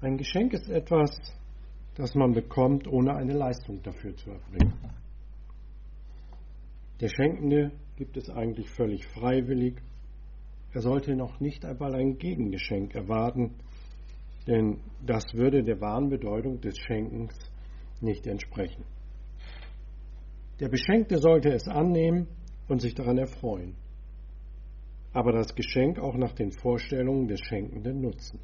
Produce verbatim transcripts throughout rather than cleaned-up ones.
Ein Geschenk ist etwas, das man bekommt, ohne eine Leistung dafür zu erbringen. Der Schenkende gibt es eigentlich völlig freiwillig. Er sollte noch nicht einmal ein Gegengeschenk erwarten, denn das würde der wahren Bedeutung des Schenkens nicht entsprechen. Der Beschenkte sollte es annehmen und sich daran erfreuen, aber das Geschenk auch nach den Vorstellungen des Schenkenden nutzen.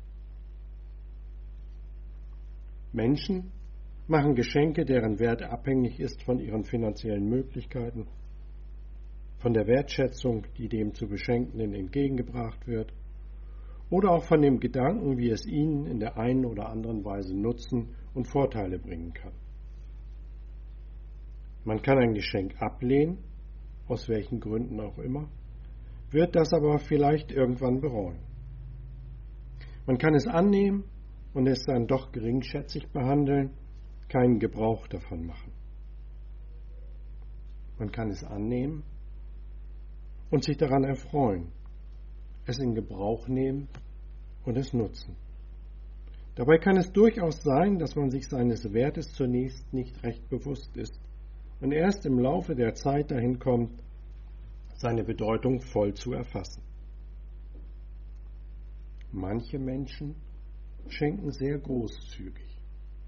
Menschen machen Geschenke, deren Wert abhängig ist von ihren finanziellen Möglichkeiten, von der Wertschätzung, die dem zu Beschenkenden entgegengebracht wird, oder auch von dem Gedanken, wie es ihnen in der einen oder anderen Weise Nutzen und Vorteile bringen kann. Man kann ein Geschenk ablehnen, aus welchen Gründen auch immer, wird das aber vielleicht irgendwann bereuen. Man kann es annehmen und es dann doch geringschätzig behandeln, keinen Gebrauch davon machen. Man kann es annehmen und sich daran erfreuen, es in Gebrauch nehmen und es nutzen. Dabei kann es durchaus sein, dass man sich seines Wertes zunächst nicht recht bewusst ist und erst im Laufe der Zeit dahin kommt, seine Bedeutung voll zu erfassen. Manche Menschen schenken sehr großzügig.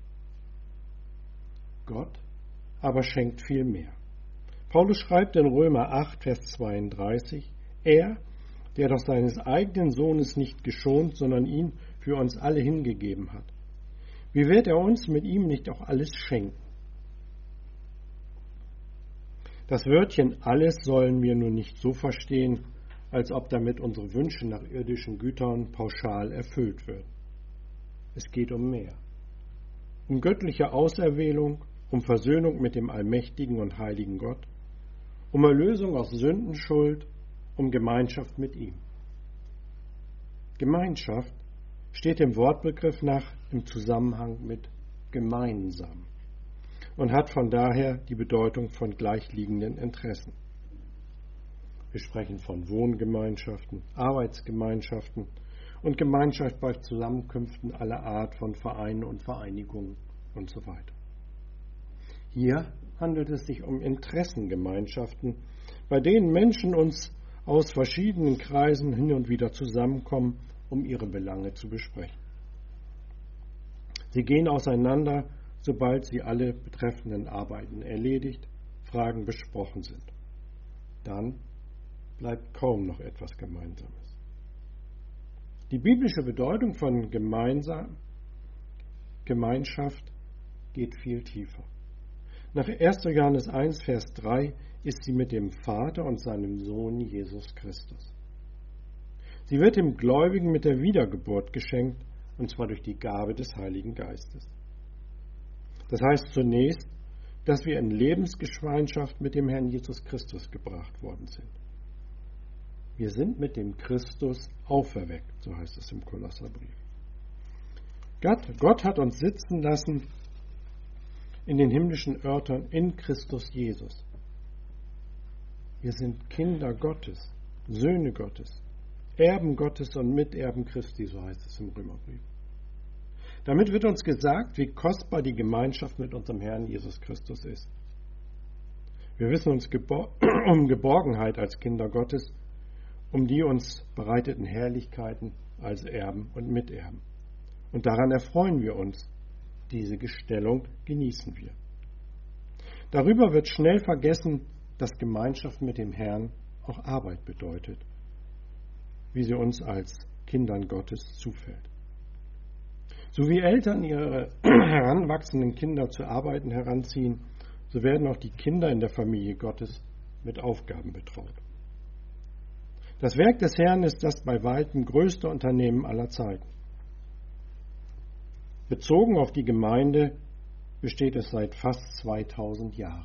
Gott aber schenkt viel mehr. Paulus schreibt in Römer acht, Vers zweiunddreißig, er, der doch seines eigenen Sohnes nicht geschont, sondern ihn für uns alle hingegeben hat. Wie wird er uns mit ihm nicht auch alles schenken? Das Wörtchen alles sollen wir nun nicht so verstehen, als ob damit unsere Wünsche nach irdischen Gütern pauschal erfüllt würden. Es geht um mehr. Um göttliche Auserwählung, um Versöhnung mit dem allmächtigen und heiligen Gott, um Erlösung aus Sündenschuld, um Gemeinschaft mit ihm. Gemeinschaft steht dem Wortbegriff nach im Zusammenhang mit gemeinsam und hat von daher die Bedeutung von gleichliegenden Interessen. Wir sprechen von Wohngemeinschaften, Arbeitsgemeinschaften und Gemeinschaft bei Zusammenkünften aller Art von Vereinen und Vereinigungen und so weiter. Hier handelt es sich um Interessengemeinschaften, bei denen Menschen uns aus verschiedenen Kreisen hin und wieder zusammenkommen, um ihre Belange zu besprechen. Sie gehen auseinander, sobald sie alle betreffenden Arbeiten erledigt, Fragen besprochen sind. Dann bleibt kaum noch etwas Gemeinsames. Die biblische Bedeutung von gemeinsam, Gemeinschaft geht viel tiefer. Nach erster Johannes eins, Vers drei ist sie mit dem Vater und seinem Sohn Jesus Christus. Sie wird dem Gläubigen mit der Wiedergeburt geschenkt, und zwar durch die Gabe des Heiligen Geistes. Das heißt zunächst, dass wir in Lebensgemeinschaft mit dem Herrn Jesus Christus gebracht worden sind. Wir sind mit dem Christus auferweckt, so heißt es im Kolosserbrief. Gott, Gott hat uns sitzen lassen in den himmlischen Örtern in Christus Jesus. Wir sind Kinder Gottes, Söhne Gottes, Erben Gottes und Miterben Christi, so heißt es im Römerbrief. Damit wird uns gesagt, wie kostbar die Gemeinschaft mit unserem Herrn Jesus Christus ist. Wir wissen uns gebor- um Geborgenheit als Kinder Gottes, um die uns bereiteten Herrlichkeiten als Erben und Miterben. Und daran erfreuen wir uns. Diese Gestellung genießen wir. Darüber wird schnell vergessen, dass Gemeinschaft mit dem Herrn auch Arbeit bedeutet, wie sie uns als Kindern Gottes zufällt. So wie Eltern ihre heranwachsenden Kinder zu Arbeiten heranziehen, so werden auch die Kinder in der Familie Gottes mit Aufgaben betraut. Das Werk des Herrn ist das bei weitem größte Unternehmen aller Zeiten. Bezogen auf die Gemeinde besteht es seit fast zweitausend Jahren.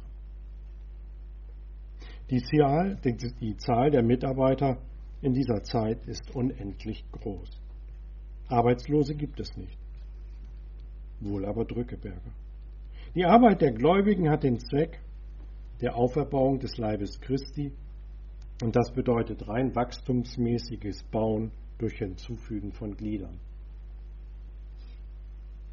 Die Zahl, die Zahl der Mitarbeiter in dieser Zeit ist unendlich groß. Arbeitslose gibt es nicht, wohl aber Drückeberger. Die Arbeit der Gläubigen hat den Zweck der Auferbauung des Leibes Christi, und das bedeutet rein wachstumsmäßiges Bauen durch Hinzufügen von Gliedern.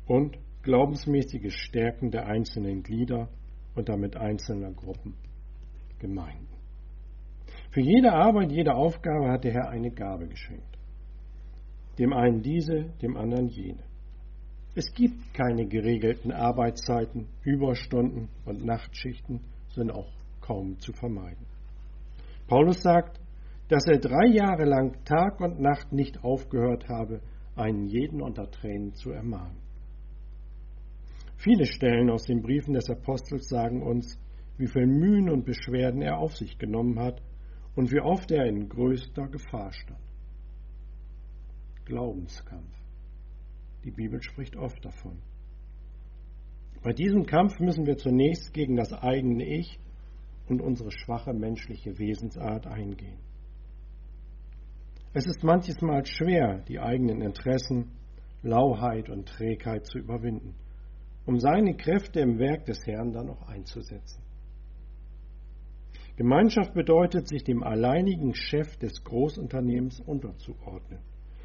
und glaubensmäßiges Stärken der einzelnen Glieder und damit einzelner Gruppen, Gemeinden. Für jede Arbeit, jede Aufgabe hat der Herr eine Gabe geschenkt. Dem einen diese, dem anderen jene. Es gibt keine geregelten Arbeitszeiten, Überstunden und Nachtschichten sind auch kaum zu vermeiden. Paulus sagt, dass er drei Jahre lang Tag und Nacht nicht aufgehört habe, einen jeden unter Tränen zu ermahnen. Viele Stellen aus den Briefen des Apostels sagen uns, wie viel Mühen und Beschwerden er auf sich genommen hat und wie oft er in größter Gefahr stand. Glaubenskampf. Die Bibel spricht oft davon. Bei diesem Kampf müssen wir zunächst gegen das eigene Ich und unsere schwache menschliche Wesensart eingehen. Es ist manches Mal schwer, die eigenen Interessen, Lauheit und Trägheit zu überwinden, um seine Kräfte im Werk des Herrn dann auch einzusetzen. Gemeinschaft bedeutet, sich dem alleinigen Chef des Großunternehmens unterzuordnen.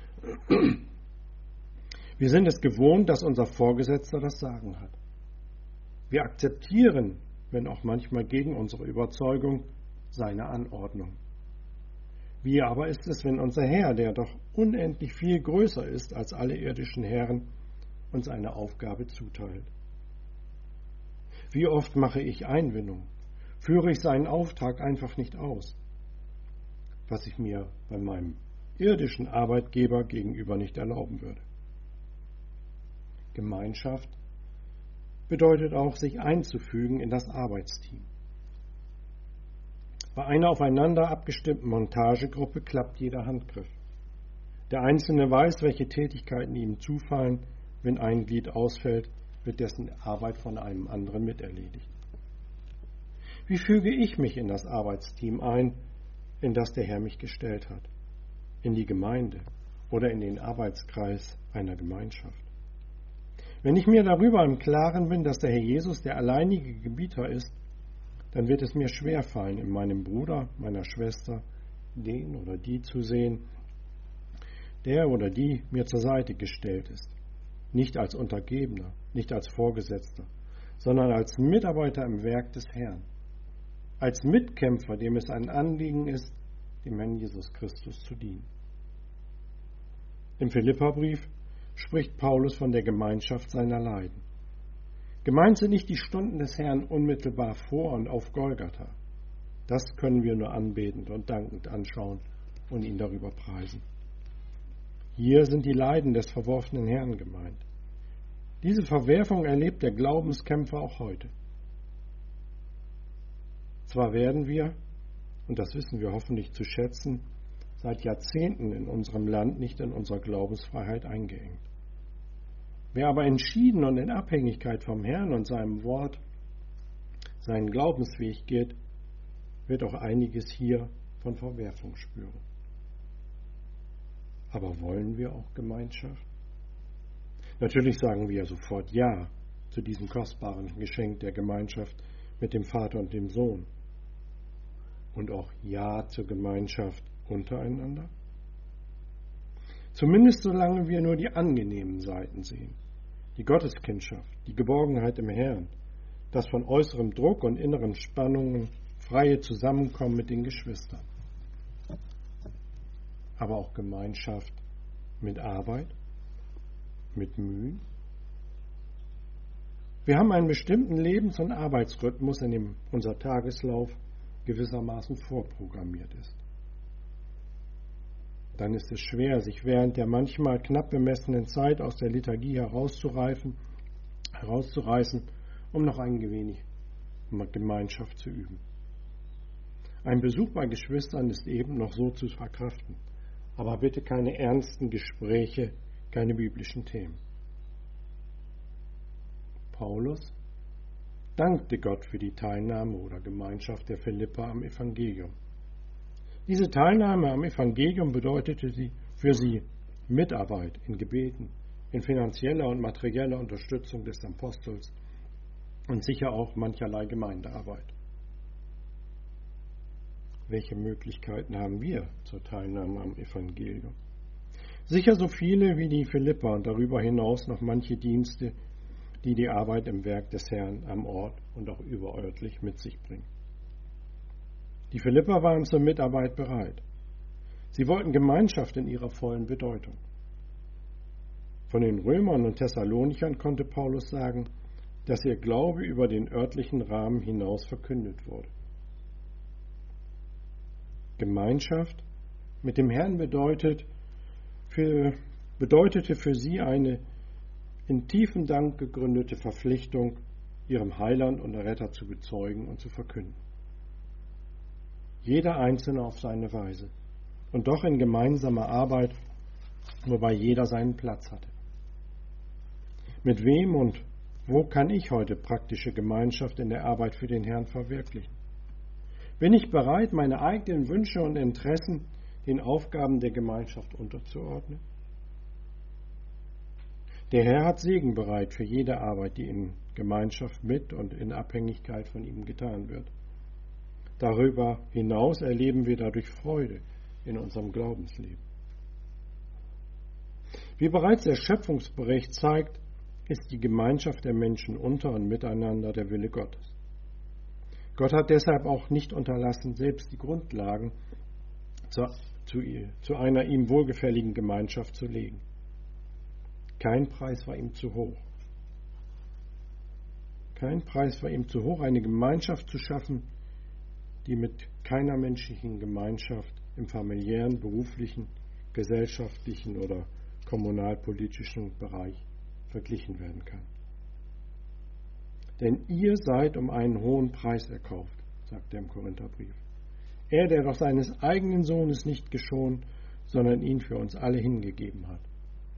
Wir sind es gewohnt, dass unser Vorgesetzter das Sagen hat. Wir akzeptieren, wenn auch manchmal gegen unsere Überzeugung, seine Anordnung. Wie aber ist es, wenn unser Herr, der doch unendlich viel größer ist als alle irdischen Herren, uns eine Aufgabe zuteilt? Wie oft mache ich Einwendung? Führe ich seinen Auftrag einfach nicht aus, was ich mir bei meinem irdischen Arbeitgeber gegenüber nicht erlauben würde? Gemeinschaft bedeutet auch, sich einzufügen in das Arbeitsteam. Bei einer aufeinander abgestimmten Montagegruppe klappt jeder Handgriff. Der Einzelne weiß, welche Tätigkeiten ihm zufallen. Wenn ein Glied ausfällt, wird dessen Arbeit von einem anderen miterledigt. Wie füge ich mich in das Arbeitsteam ein, in das der Herr mich gestellt hat? In die Gemeinde oder in den Arbeitskreis einer Gemeinschaft? Wenn ich mir darüber im Klaren bin, dass der Herr Jesus der alleinige Gebieter ist, dann wird es mir schwerfallen, in meinem Bruder, meiner Schwester, den oder die zu sehen, der oder die mir zur Seite gestellt ist. Nicht als Untergebener, nicht als Vorgesetzter, sondern als Mitarbeiter im Werk des Herrn. Als Mitkämpfer, dem es ein Anliegen ist, dem Herrn Jesus Christus zu dienen. Im Philipperbrief spricht Paulus von der Gemeinschaft seiner Leiden. Gemeint sind nicht die Stunden des Herrn unmittelbar vor und auf Golgatha. Das können wir nur anbetend und dankend anschauen und ihn darüber preisen. Hier sind die Leiden des verworfenen Herrn gemeint. Diese Verwerfung erlebt der Glaubenskämpfer auch heute. Zwar werden wir, und das wissen wir hoffentlich zu schätzen, seit Jahrzehnten in unserem Land nicht in unserer Glaubensfreiheit eingeengt. Wer aber entschieden und in Abhängigkeit vom Herrn und seinem Wort seinen Glaubensweg geht, wird auch einiges hier von Verwerfung spüren. Aber wollen wir auch Gemeinschaft? Natürlich sagen wir sofort Ja zu diesem kostbaren Geschenk der Gemeinschaft mit dem Vater und dem Sohn. Und auch Ja zur Gemeinschaft untereinander? Zumindest solange wir nur die angenehmen Seiten sehen. Die Gotteskindschaft, die Geborgenheit im Herrn, das von äußerem Druck und inneren Spannungen freie Zusammenkommen mit den Geschwistern. Aber auch Gemeinschaft mit Arbeit, mit Mühen. Wir haben einen bestimmten Lebens- und Arbeitsrhythmus, in dem unser Tageslauf gewissermaßen vorprogrammiert ist. Dann ist es schwer, sich während der manchmal knapp bemessenen Zeit aus der Liturgie herauszureißen, herauszureißen, um noch ein wenig Gemeinschaft zu üben. Ein Besuch bei Geschwistern ist eben noch so zu verkraften, aber bitte keine ernsten Gespräche, keine biblischen Themen. Paulus dankte Gott für die Teilnahme oder Gemeinschaft der Philipper am Evangelium. Diese Teilnahme am Evangelium bedeutete sie für sie Mitarbeit in Gebeten, in finanzieller und materieller Unterstützung des Apostels und sicher auch mancherlei Gemeindearbeit. Welche Möglichkeiten haben wir zur Teilnahme am Evangelium? Sicher so viele wie die Philipper und darüber hinaus noch manche Dienste, die die Arbeit im Werk des Herrn am Ort und auch überörtlich mit sich bringen. Die Philipper waren zur Mitarbeit bereit. Sie wollten Gemeinschaft in ihrer vollen Bedeutung. Von den Römern und Thessalonichern konnte Paulus sagen, dass ihr Glaube über den örtlichen Rahmen hinaus verkündet wurde. Gemeinschaft mit dem Herrn bedeutet für, bedeutete für sie eine in tiefen Dank gegründete Verpflichtung, ihrem Heiland und Retter zu bezeugen und zu verkünden. Jeder Einzelne auf seine Weise und doch in gemeinsamer Arbeit, wobei jeder seinen Platz hatte. Mit wem und wo kann ich heute praktische Gemeinschaft in der Arbeit für den Herrn verwirklichen? Bin ich bereit, meine eigenen Wünsche und Interessen den Aufgaben der Gemeinschaft unterzuordnen? Der Herr hat Segen bereit für jede Arbeit, die in Gemeinschaft mit und in Abhängigkeit von ihm getan wird. Darüber hinaus erleben wir dadurch Freude in unserem Glaubensleben. Wie bereits der Schöpfungsbericht zeigt, ist die Gemeinschaft der Menschen unter und miteinander der Wille Gottes. Gott hat deshalb auch nicht unterlassen, selbst die Grundlagen zu, zu, zu einer ihm wohlgefälligen Gemeinschaft zu legen. Kein Preis war ihm zu hoch. Kein Preis war ihm zu hoch, eine Gemeinschaft zu schaffen, die mit keiner menschlichen Gemeinschaft im familiären, beruflichen, gesellschaftlichen oder kommunalpolitischen Bereich verglichen werden kann. Denn ihr seid um einen hohen Preis erkauft, sagt er im Korintherbrief. Er, der doch seines eigenen Sohnes nicht geschont, sondern ihn für uns alle hingegeben hat.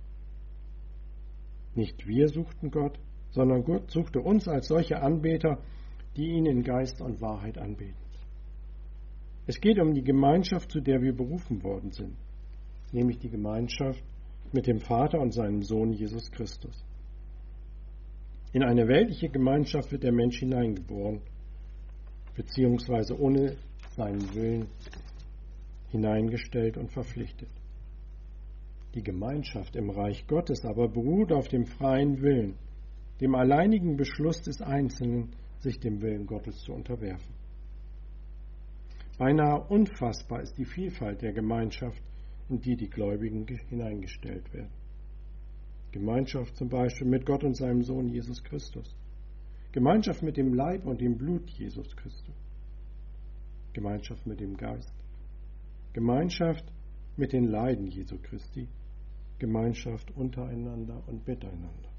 Nicht wir suchten Gott, sondern Gott suchte uns als solche Anbeter, die ihn in Geist und Wahrheit anbeten. Es geht um die Gemeinschaft, zu der wir berufen worden sind, nämlich die Gemeinschaft mit dem Vater und seinem Sohn Jesus Christus. In eine weltliche Gemeinschaft wird der Mensch hineingeboren, beziehungsweise ohne seinen Willen hineingestellt und verpflichtet. Die Gemeinschaft im Reich Gottes aber beruht auf dem freien Willen, dem alleinigen Beschluss des Einzelnen, sich dem Willen Gottes zu unterwerfen. Beinahe unfassbar ist die Vielfalt der Gemeinschaft, in die die Gläubigen hineingestellt werden. Gemeinschaft zum Beispiel mit Gott und seinem Sohn Jesus Christus. Gemeinschaft mit dem Leib und dem Blut Jesus Christus. Gemeinschaft mit dem Geist. Gemeinschaft mit den Leiden Jesu Christi. Gemeinschaft untereinander und miteinander.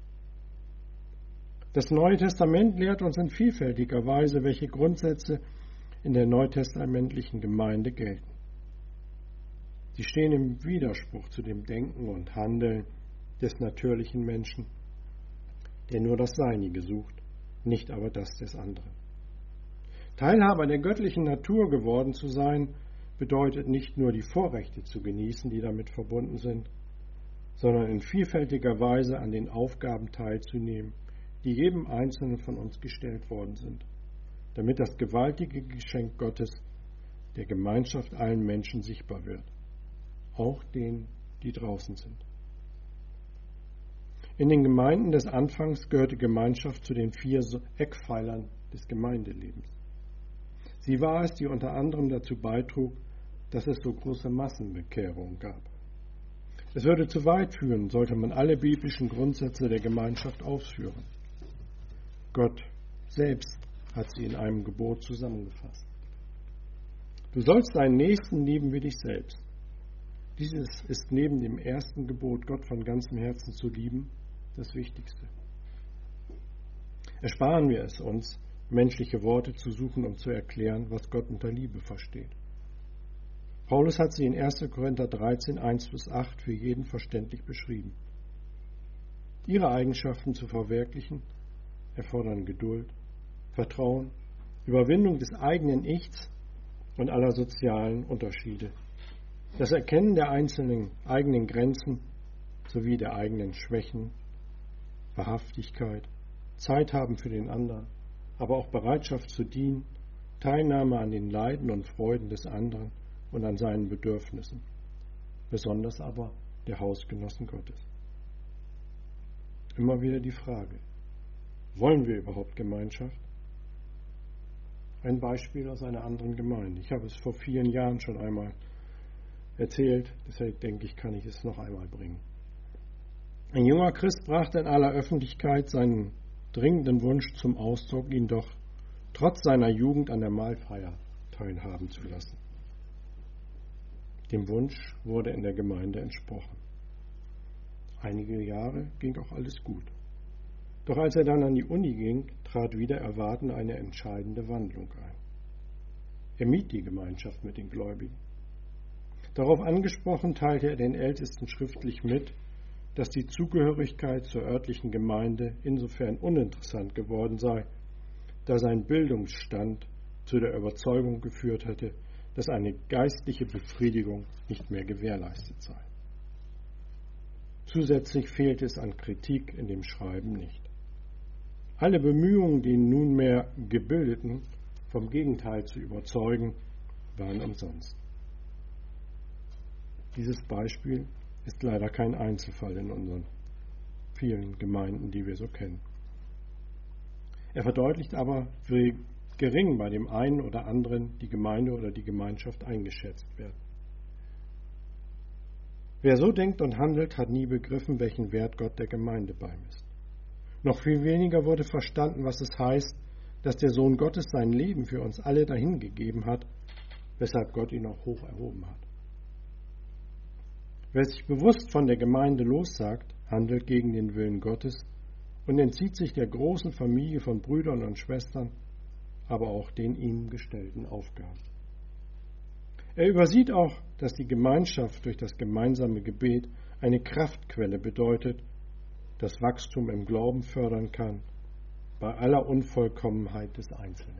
Das Neue Testament lehrt uns in vielfältiger Weise, welche Grundsätze in der neutestamentlichen Gemeinde gelten. Sie stehen im Widerspruch zu dem Denken und Handeln des natürlichen Menschen, der nur das Seinige sucht, nicht aber das des anderen. Teilhaber der göttlichen Natur geworden zu sein, bedeutet nicht nur die Vorrechte zu genießen, die damit verbunden sind, sondern in vielfältiger Weise an den Aufgaben teilzunehmen, die jedem Einzelnen von uns gestellt worden sind, damit das gewaltige Geschenk Gottes der Gemeinschaft allen Menschen sichtbar wird, auch denen, die draußen sind. In den Gemeinden des Anfangs gehörte Gemeinschaft zu den vier Eckpfeilern des Gemeindelebens. Sie war es, die unter anderem dazu beitrug, dass es so große Massenbekehrungen gab. Es würde zu weit führen, sollte man alle biblischen Grundsätze der Gemeinschaft ausführen. Gott selbst hat sie in einem Gebot zusammengefasst. Du sollst deinen Nächsten lieben wie dich selbst. Dieses ist neben dem ersten Gebot, Gott von ganzem Herzen zu lieben, das Wichtigste. Ersparen wir es uns, menschliche Worte zu suchen, um zu erklären, was Gott unter Liebe versteht. Paulus hat sie in erster Korinther dreizehn, eins bis acht für jeden verständlich beschrieben. Ihre Eigenschaften zu verwirklichen erfordern Geduld, Vertrauen, Überwindung des eigenen Ichs und aller sozialen Unterschiede, das Erkennen der einzelnen eigenen Grenzen sowie der eigenen Schwächen, Wahrhaftigkeit, Zeit haben für den anderen, aber auch Bereitschaft zu dienen, Teilnahme an den Leiden und Freuden des anderen und an seinen Bedürfnissen, besonders aber der Hausgenossen Gottes. Immer wieder die Frage, wollen wir überhaupt Gemeinschaft? Ein Beispiel aus einer anderen Gemeinde. Ich habe es vor vielen Jahren schon einmal erzählt, deshalb denke ich, kann ich es noch einmal bringen. Ein junger Christ brachte in aller Öffentlichkeit seinen dringenden Wunsch zum Ausdruck, ihn doch trotz seiner Jugend an der Mahlfeier teilhaben zu lassen. Dem Wunsch wurde in der Gemeinde entsprochen. Einige Jahre ging auch alles gut. Doch als er dann an die Uni ging, trat wider Erwarten eine entscheidende Wandlung ein. Er mied die Gemeinschaft mit den Gläubigen. Darauf angesprochen, teilte er den Ältesten schriftlich mit, dass die Zugehörigkeit zur örtlichen Gemeinde insofern uninteressant geworden sei, da sein Bildungsstand zu der Überzeugung geführt hätte, dass eine geistliche Befriedigung nicht mehr gewährleistet sei. Zusätzlich fehlte es an Kritik in dem Schreiben nicht. Alle Bemühungen, den nunmehr Gebildeten vom Gegenteil zu überzeugen, waren umsonst. Dieses Beispiel ist leider kein Einzelfall in unseren vielen Gemeinden, die wir so kennen. Er verdeutlicht aber, wie gering bei dem einen oder anderen die Gemeinde oder die Gemeinschaft eingeschätzt wird. Wer so denkt und handelt, hat nie begriffen, welchen Wert Gott der Gemeinde beimisst. Noch viel weniger wurde verstanden, was es heißt, dass der Sohn Gottes sein Leben für uns alle dahingegeben hat, weshalb Gott ihn auch hoch erhoben hat. Wer sich bewusst von der Gemeinde lossagt, handelt gegen den Willen Gottes und entzieht sich der großen Familie von Brüdern und Schwestern, aber auch den ihm gestellten Aufgaben. Er übersieht auch, dass die Gemeinschaft durch das gemeinsame Gebet eine Kraftquelle bedeutet, das Wachstum im Glauben fördern kann, bei aller Unvollkommenheit des Einzelnen.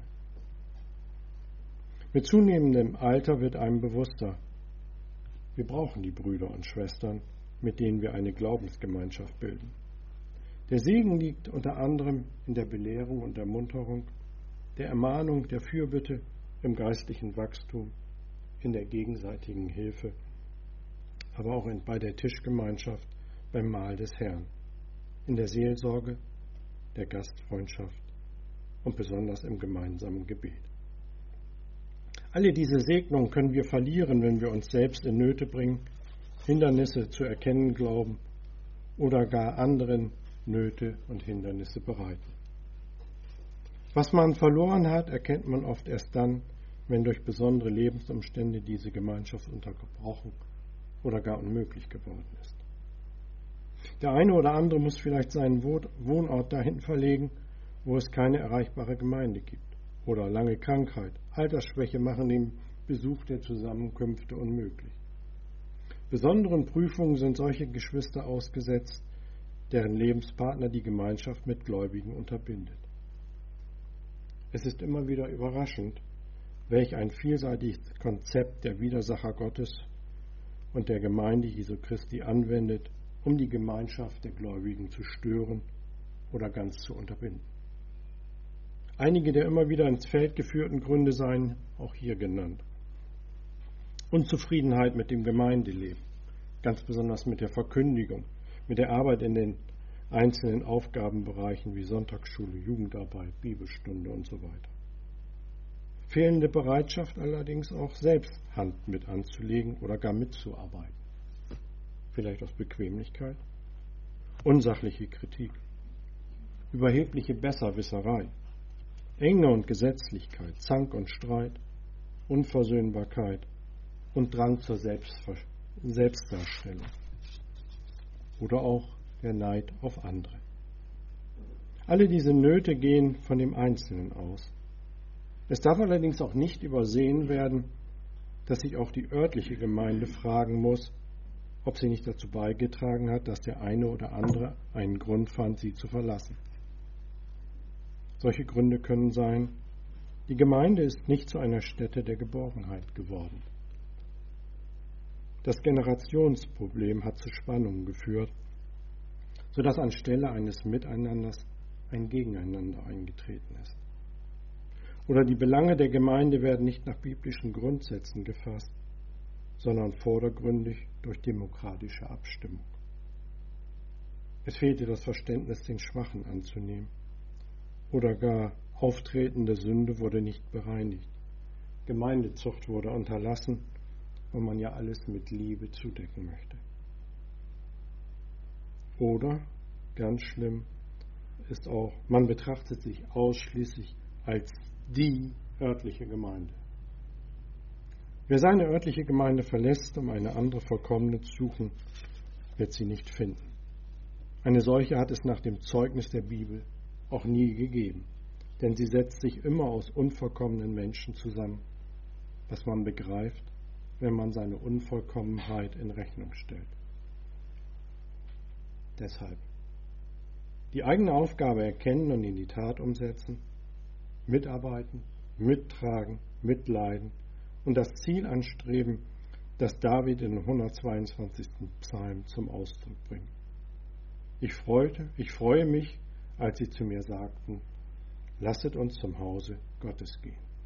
Mit zunehmendem Alter wird einem bewusster, wir brauchen die Brüder und Schwestern, mit denen wir eine Glaubensgemeinschaft bilden. Der Segen liegt unter anderem in der Belehrung und Ermunterung, der Ermahnung, der Fürbitte, im geistlichen Wachstum, in der gegenseitigen Hilfe, aber auch in, bei der Tischgemeinschaft, beim Mahl des Herrn, in der Seelsorge, der Gastfreundschaft und besonders im gemeinsamen Gebet. Alle diese Segnungen können wir verlieren, wenn wir uns selbst in Nöte bringen, Hindernisse zu erkennen glauben oder gar anderen Nöte und Hindernisse bereiten. Was man verloren hat, erkennt man oft erst dann, wenn durch besondere Lebensumstände diese Gemeinschaft unterbrochen oder gar unmöglich geworden ist. Der eine oder andere muss vielleicht seinen Wohnort dahin verlegen, wo es keine erreichbare Gemeinde gibt. Oder lange Krankheit, Altersschwäche machen den Besuch der Zusammenkünfte unmöglich. Besonderen Prüfungen sind solche Geschwister ausgesetzt, deren Lebenspartner die Gemeinschaft mit Gläubigen unterbindet. Es ist immer wieder überraschend, welch ein vielseitiges Konzept der Widersacher Gottes und der Gemeinde Jesu Christi anwendet, um die Gemeinschaft der Gläubigen zu stören oder ganz zu unterbinden. Einige der immer wieder ins Feld geführten Gründe seien auch hier genannt. Unzufriedenheit mit dem Gemeindeleben, ganz besonders mit der Verkündigung, mit der Arbeit in den einzelnen Aufgabenbereichen wie Sonntagsschule, Jugendarbeit, Bibelstunde und so weiter. Fehlende Bereitschaft allerdings auch selbst Hand mit anzulegen oder gar mitzuarbeiten. Vielleicht aus Bequemlichkeit, unsachliche Kritik, überhebliche Besserwisserei, Enge und Gesetzlichkeit, Zank und Streit, Unversöhnbarkeit und Drang zur Selbstver- Selbstdarstellung. Oder auch der Neid auf andere. Alle diese Nöte gehen von dem Einzelnen aus. Es darf allerdings auch nicht übersehen werden, dass sich auch die örtliche Gemeinde fragen muss, ob sie nicht dazu beigetragen hat, dass der eine oder andere einen Grund fand, sie zu verlassen. Solche Gründe können sein, die Gemeinde ist nicht zu einer Stätte der Geborgenheit geworden. Das Generationsproblem hat zu Spannungen geführt, sodass anstelle eines Miteinanders ein Gegeneinander eingetreten ist. Oder die Belange der Gemeinde werden nicht nach biblischen Grundsätzen gefasst, sondern vordergründig durch demokratische Abstimmung. Es fehlte das Verständnis, den Schwachen anzunehmen. Oder gar auftretende Sünde wurde nicht bereinigt. Gemeindezucht wurde unterlassen, weil man ja alles mit Liebe zudecken möchte. Oder, ganz schlimm, ist auch, man betrachtet sich ausschließlich als die örtliche Gemeinde. Wer seine örtliche Gemeinde verlässt, um eine andere vollkommene zu suchen, wird sie nicht finden. Eine solche hat es nach dem Zeugnis der Bibel auch nie gegeben, denn sie setzt sich immer aus unvollkommenen Menschen zusammen, was man begreift, wenn man seine Unvollkommenheit in Rechnung stellt. Deshalb die eigene Aufgabe erkennen und in die Tat umsetzen, mitarbeiten, mittragen, mitleiden und das Ziel anstreben, das David in dem hundertzweiundzwanzigsten Psalm zum Ausdruck bringt. Ich freute, ich freue mich, als sie zu mir sagten, lasset uns zum Hause Gottes gehen.